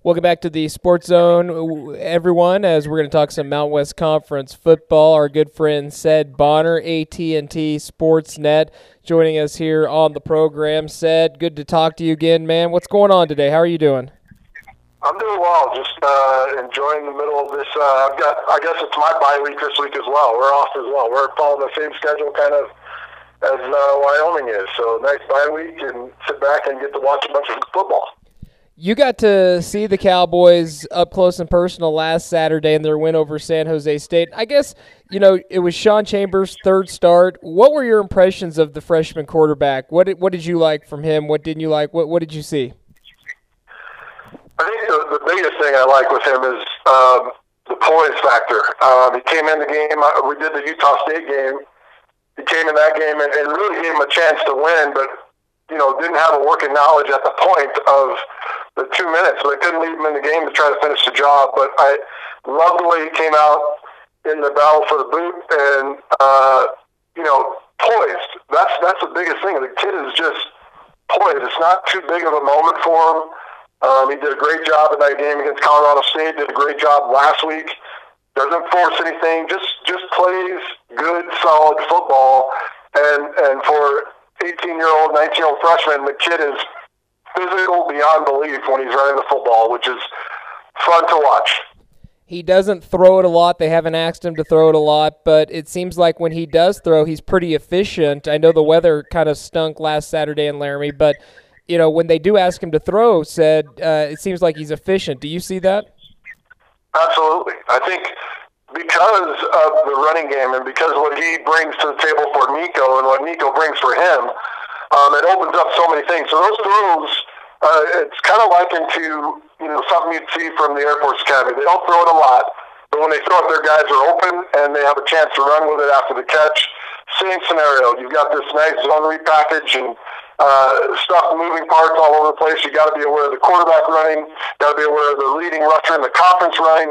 Welcome back to the Sports Zone, everyone, as we're going to talk some Mountain West Conference football. Our good friend Ced Bonner, AT&T Sportsnet, joining us here on the program. Ced, good to talk to you again, man. What's going on today? How are you doing? I'm doing well. Just enjoying the middle of this. I guess it's my bye week this week as well. We're off as well. We're following the same schedule kind of as Wyoming is. So nice bye week and sit back and get to watch a bunch of football. You got to see the Cowboys up close and personal last Saturday in their win over San Jose State. I guess, it was Sean Chambers' third start. What were your impressions of the freshman quarterback? What did you like from him? What didn't you like? What did you see? I think the biggest thing I like with him is the poise factor. He came in the game. We did the Utah State game. He came in that game and really gave him a chance to win, but didn't have a working knowledge at the point of the 2 minutes. So they couldn't leave him in the game to try to finish the job. But I love the way he came out in the battle for the boot and poised. That's the biggest thing. The kid is just poised. It's not too big of a moment for him. He did a great job in that game against Colorado State. Did a great job last week. Doesn't force anything. Just plays good, solid football. And for 18-year-old, 19-year-old freshman, the kid is physical beyond belief when he's running the football, which is fun to watch. He doesn't throw it a lot. They haven't asked him to throw it a lot, but it seems like when he does throw, he's pretty efficient. I know the weather kind of stunk last Saturday in Laramie, but when they do ask him to throw, it seems like he's efficient. Do you see that? Absolutely. I think because of the running game and because of what he brings to the table for Nico and what Nico brings for him, it opens up so many things. So those throws, it's kind of likened to something you'd see from the Air Force Academy. They don't throw it a lot, but when they throw it, their guys are open and they have a chance to run with it after the catch. Same scenario. You've got this nice zone repackage and stuff, moving parts all over the place. You got to be aware of the quarterback running. Got to be aware of the leading rusher in the conference running.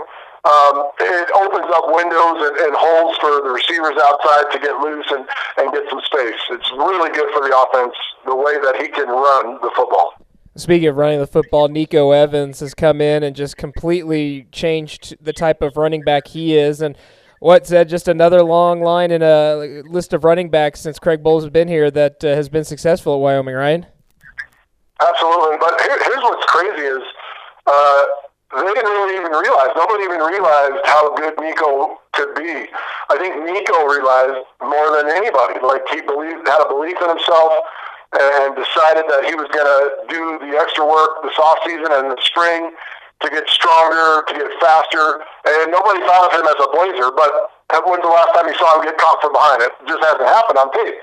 It opens up windows and holes for the receivers outside to get loose and get some space. It's really good for the offense, the way that he can run the football. Speaking of running the football, Nico Evans has come in and just completely changed the type of running back he is. And just another long line in a list of running backs since Craig Bowles has been here that has been successful at Wyoming, right? Absolutely. But here's what's crazy is they didn't really even realize, nobody even realized how good Nico could be. I think Nico realized more than anybody. Like, he had a belief in himself and decided that he was going to do the extra work this offseason and the spring to get stronger, to get faster. And nobody thought of him as a blazer, but when's the last time you saw him get caught from behind? It just hasn't happened on tape.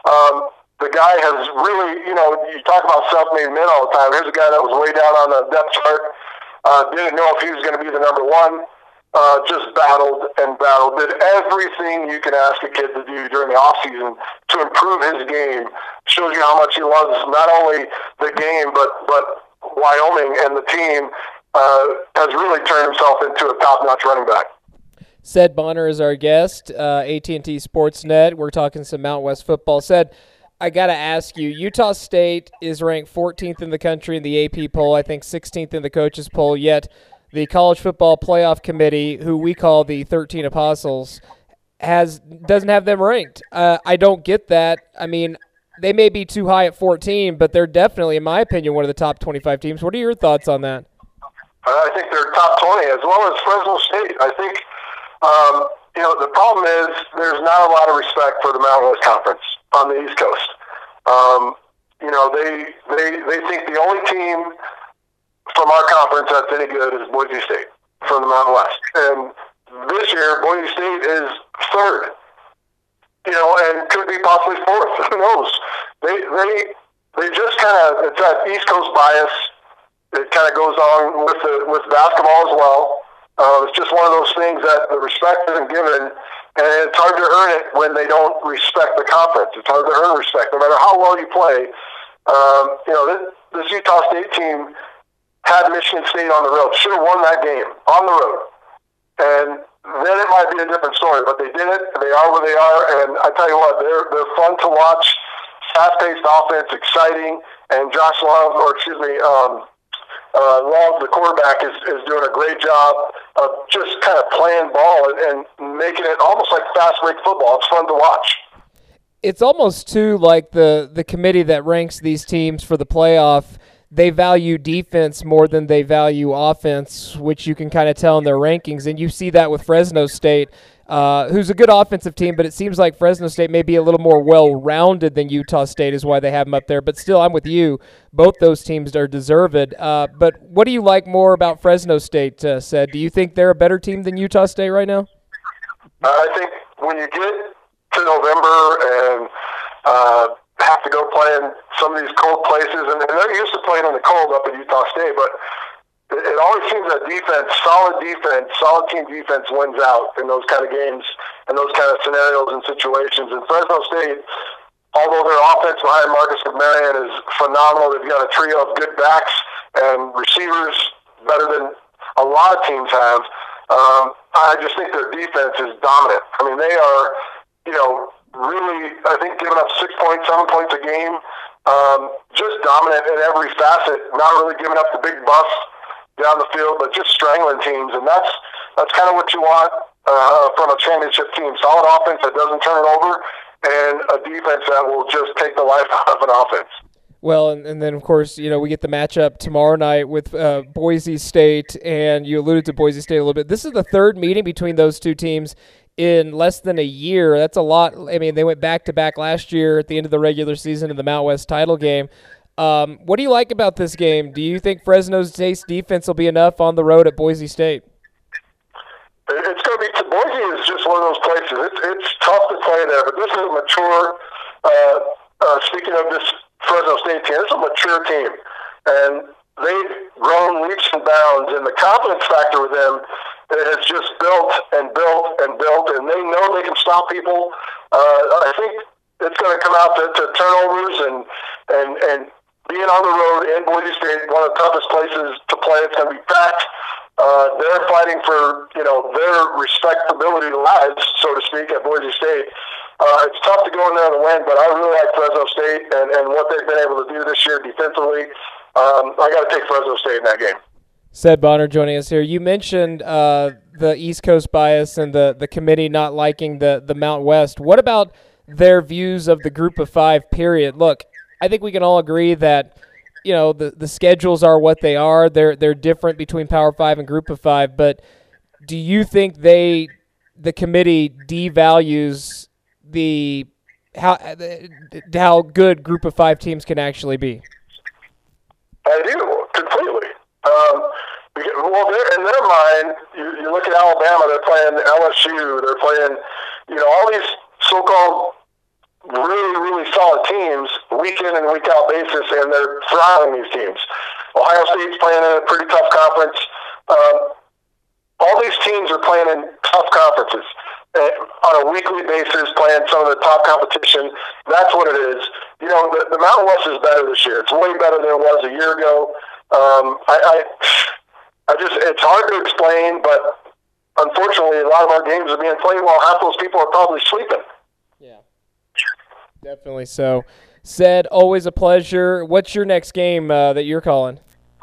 The guy has really, you talk about self-made men all the time. Here's a guy that was way down on the depth chart. Didn't know if he was going to be the number one. Just battled and battled. Did everything you can ask a kid to do during the offseason to improve his game. Shows you how much he loves not only the game, but Wyoming and the team has really turned himself into a top-notch running back. Ced Bonner is our guest, AT&T Sportsnet. We're talking some Mountain West football. Ced, I got to ask you, Utah State is ranked 14th in the country in the AP poll, I think 16th in the coaches poll, yet the College Football Playoff Committee, who we call the 13 Apostles, doesn't have them ranked. I don't get that. I mean, they may be too high at 14, but they're definitely, in my opinion, one of the top 25 teams. What are your thoughts on that? I think they're top 20, as well as Fresno State. I think, the problem is there's not a lot of respect for the Mountain West Conference on the East Coast. They think the only team from our conference that's any good is Boise State from the Mountain West. And this year, Boise State is third, and could be possibly fourth. Who knows? They just kind of, it's that East Coast bias. It kind of goes on with basketball as well. It's just one of those things that the respect isn't given, and it's hard to earn it when they don't respect the conference. It's hard to earn respect, no matter how well you play. This Utah State team had Michigan State on the road. Should have won that game on the road, and then it might be a different story. But they did it. They are where they are, and I tell you what, they're fun to watch. Fast-paced offense, exciting, and Love, the quarterback, is doing a great job of just kind of playing ball and making it almost like fast break football. It's fun to watch. It's almost too like the committee that ranks these teams for the playoff. They value defense more than they value offense, which you can kind of tell in their rankings. And you see that with Fresno State, who's a good offensive team, but it seems like Fresno State may be a little more well-rounded than Utah State is why they have them up there. But still, I'm with you. Both those teams are deserved. But what do you like more about Fresno State, Ced? Do you think they're a better team than Utah State right now? I think when you get to November and have to go play in some of these cold places, and they're used to playing in the cold up at Utah State, but it always seems that solid team defense wins out in those kind of games and those kind of scenarios and situations. And Fresno State, although their offense behind Marcus McMaryion is phenomenal, they've got a trio of good backs and receivers better than a lot of teams have. I just think their defense is dominant. I mean, they are, really, I think, giving up 6 points, 7 points a game, just dominant in every facet, not really giving up the big busts down the field, but just strangling teams. And that's kind of what you want from a championship team. Solid offense that doesn't turn it over, and a defense that will just take the life out of an offense. Well, and then, of course, we get the matchup tomorrow night with Boise State, and you alluded to Boise State a little bit. This is the third meeting between those two teams in less than a year. That's a lot. I mean, they went back-to-back last year at the end of the regular season in the Mount West title game. What do you like about this game? Do you think Fresno State's defense will be enough on the road at Boise State? It's going to be – Boise is just one of those places. It's tough to play there, but this is a mature speaking of this Fresno State team, it's a mature team, and they've grown leaps and bounds, and the confidence factor with them has just built and built and built, and they know they can stop people. I think it's going to come out to turnovers and being on the road in Boise State, one of the toughest places to play. It's going to be packed. They're fighting for their respectability lives, so to speak, at Boise State. It's tough to go in there and win, but I really like Fresno State and what they've been able to do this year defensively. I got to take Fresno State in that game. Ced Bonner joining us here. You mentioned the East Coast bias and the committee not liking the Mount West. What about their views of the Group of Five, period? Look, I think we can all agree that the schedules are what they are. They're different between Power Five and Group of Five. But do you think the committee devalues how good Group of Five teams can actually be? I do, completely. Well, in their mind, you look at Alabama, they're playing LSU, they're playing, all these so-called really, really solid teams week in and week out basis, and they're throwing these teams. Ohio State's playing in a pretty tough conference. All these teams are playing in tough conferences on a weekly basis, playing some of the top competition. That's what it is. The Mountain West is better this year. It's way better than it was a year ago. It's hard to explain, but unfortunately, a lot of our games are being played while half those people are probably sleeping. Yeah, definitely so. Ced, always a pleasure. What's your next game that you're calling?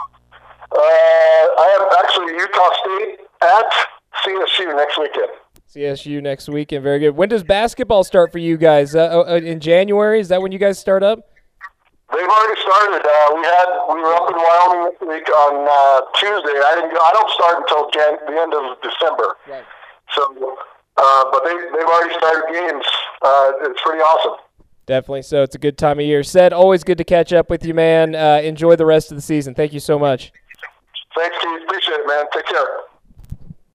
I have actually Utah State at CSU next weekend. CSU next weekend, very good. When does basketball start for you guys? In January? Is that when you guys start up? They've already started. We were up in Wyoming this week on Tuesday. I don't start until the end of December. Right. So, but they've already started games. It's pretty awesome. Definitely so. It's a good time of year. Ced, always good to catch up with you, man. Enjoy the rest of the season. Thank you so much. Thanks, Keith. Appreciate it, man. Take care.